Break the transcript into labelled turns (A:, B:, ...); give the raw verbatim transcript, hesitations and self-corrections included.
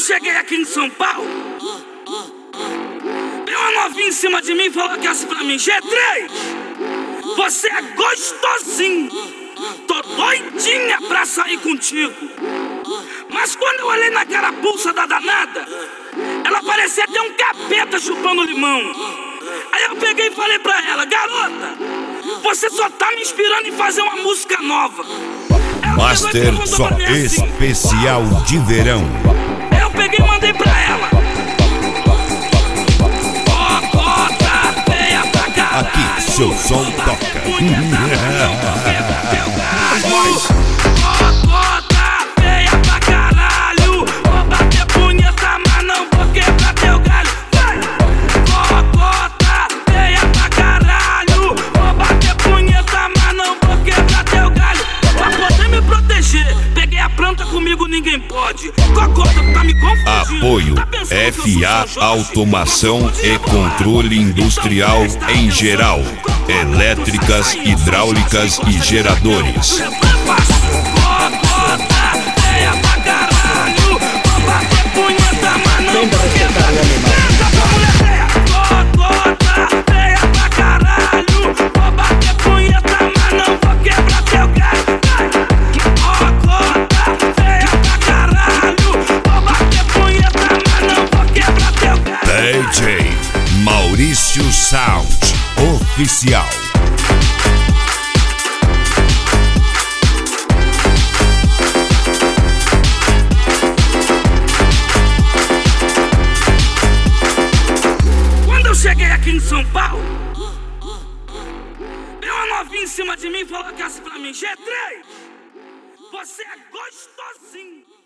A: cheguei aqui em São Paulo, veio uma novinha em cima de mim e falou que assim pra mim: G três, você é gostosinho, tô doidinha pra sair contigo. Mas quando eu olhei na carapuça da danada, ela parecia até um capeta chupando limão. Aí eu peguei e falei pra ela: garota, você só tá me inspirando em fazer uma música nova. Ela
B: Master só especial assim, de verão.
A: Eu peguei e mandei pra ela: ó, cota feia pra caralho,
B: aqui seu som toca.
A: Ó, cota feia pra caralho, vou bater punheta, mas não vou quebrar teu galho. Ó, cota feia pra caralho, vou bater punheta, mas não vou quebrar teu galho. Pra poder me proteger, peguei a planta, comigo ninguém pode. Cocota, tá me confundindo.
B: Apoio
A: Tá
B: F A Automação e Controle Industrial em geral, elétricas, hidráulicas e geradores. D J Maurício Sound Oficial.
A: Quando eu cheguei aqui em São Paulo, veio uma novinha em cima de mim e falou que assim pra mim: G três, você é gostosinho.